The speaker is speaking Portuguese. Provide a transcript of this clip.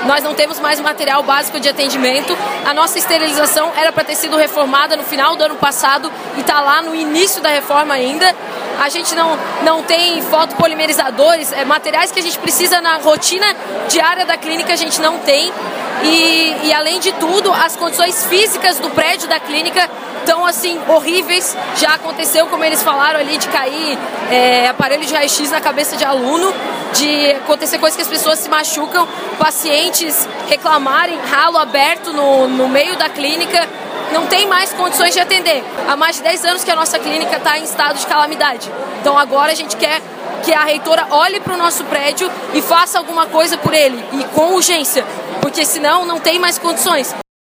nós não temos mais material básico de atendimento. A nossa esterilização era para ter sido reformada no final do ano passado e está lá no início da reforma ainda. A gente não tem fotopolimerizadores, materiais que a gente precisa na rotina diária da clínica a gente não tem. E além de tudo, as condições físicas do prédio da clínica estão assim horríveis. Já aconteceu, como eles falaram ali, de cair aparelho de raio-x na cabeça de aluno, de acontecer coisas que as pessoas se machucam, pacientes reclamarem ralo aberto no meio da clínica. Não tem mais condições de atender. Há mais de 10 anos que a nossa clínica está em estado de calamidade. Então agora a gente quer que a reitora olhe para o nosso prédio e faça alguma coisa por ele, e com urgência, porque senão não tem mais condições.